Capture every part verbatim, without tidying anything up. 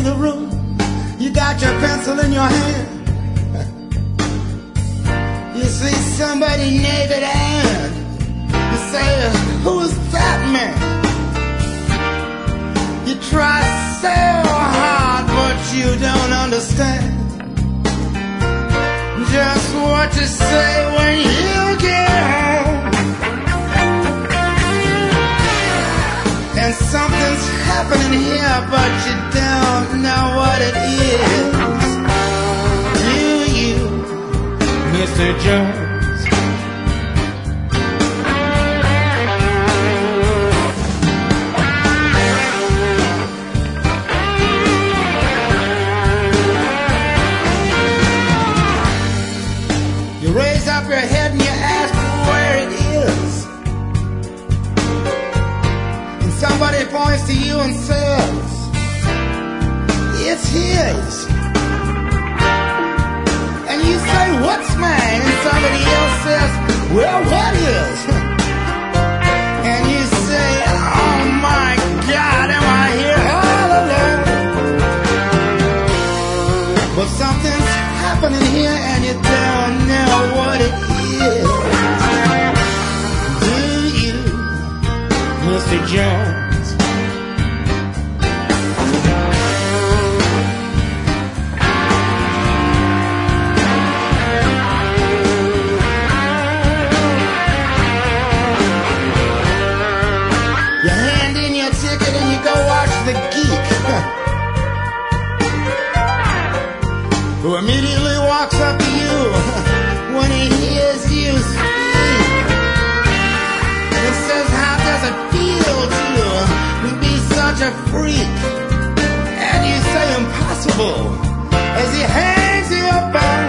the room, you got your pencil in your hand. You see somebody naked and you say, who's that man? You try so hard, but you don't understand just what to say when you get home. And something's happening here, but you don't know what it is. Do you, Mister Jones? You raise up your head and you ask where it is. And somebody points to you and says, it's his. And you say, what's mine? And somebody else says, well, what is? And you say, oh my God, am I here all alone? But something's happening here and you don't know what it is. Do you, Mister Jones? You hand in your ticket and you go watch The Geek, who immediately walks up to you when he hears you speak and says, how does it feel to be such a freak? And you say, impossible, as he hangs you up on.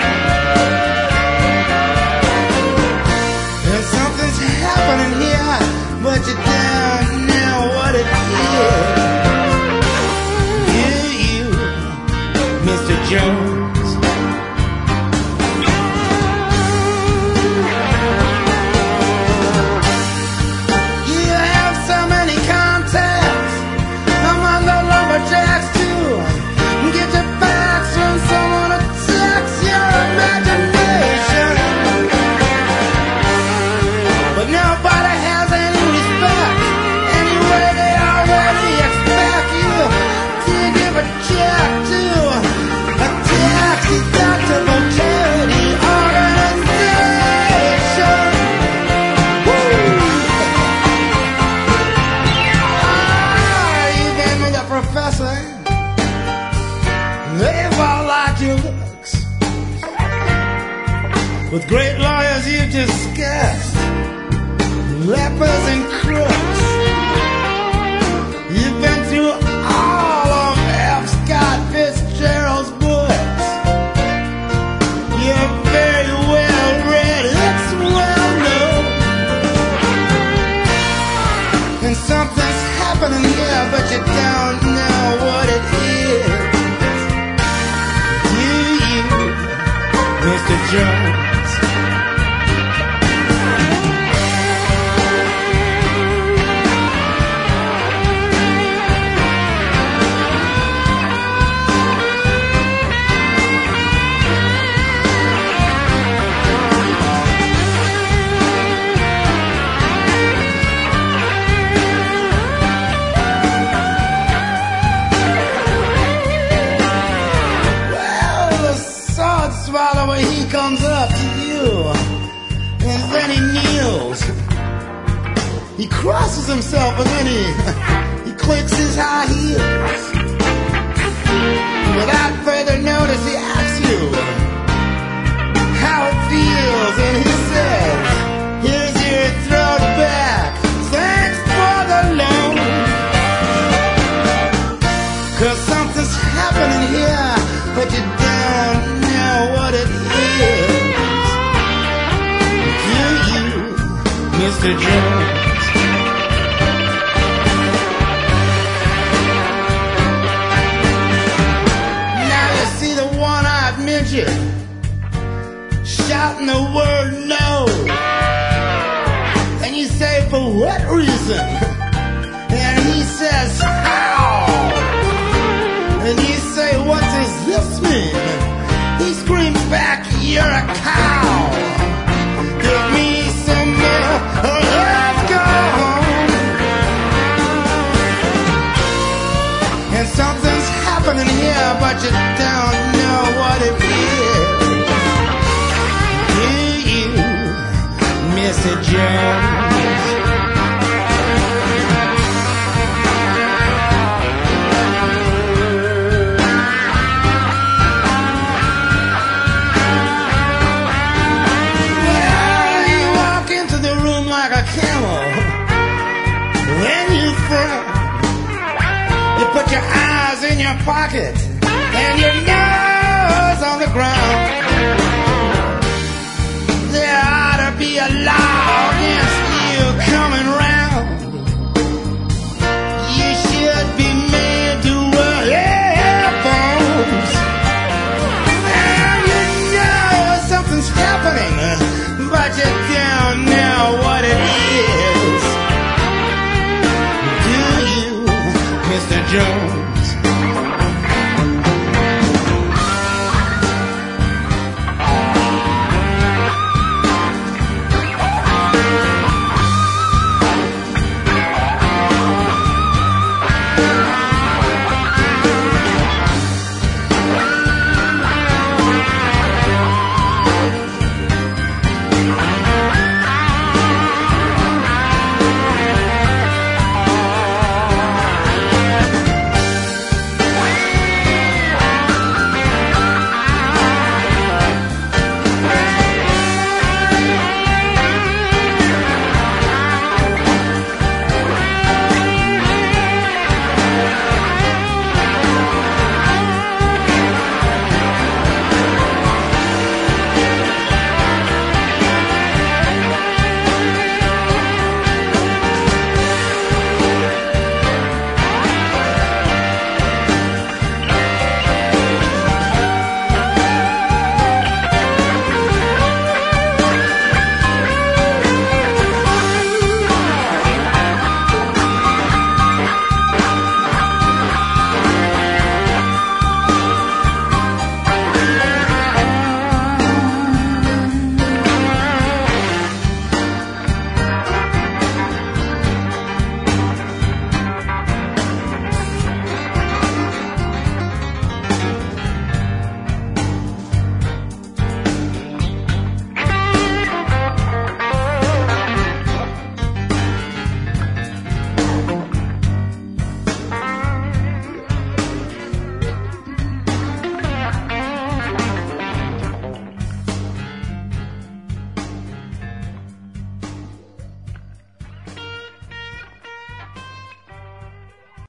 And something's happening here, but you don't know what it is. Do you, Mister Jones? Jacks too. Get your facts from someone who attacks your imagination. But nobody has any respect. Anyway, they already expect you to give a check to a tax deductible charity organization. Woo! Ah, you've been with a professor. They've all liked your looks. With great lawyers you've discussed lepers and crooks. You've been through all of F. Scott Fitzgerald's books. You're very well read, it's well known. And something's happening here, but you don't know what it is. Mister Jones. Swallower, he comes up to you and then he kneels. He crosses himself and then he, he clicks his high heels. Without further notice, he asks you how it feels, and he says, here's your throat back. Thanks for the loan. Cause something's happening here, but you don't know what it is. Do you, Mister Jones? Now you see the one-eyed midget shouting the word no. And you say, for what reason? And he says, how? And you say, happening here, but you don't know what it is. Do you, Mister Jones? Well, you walk into the room like a camel. When you frown, you put your eyes in your pocket and your nose on the ground. There ought to be a lot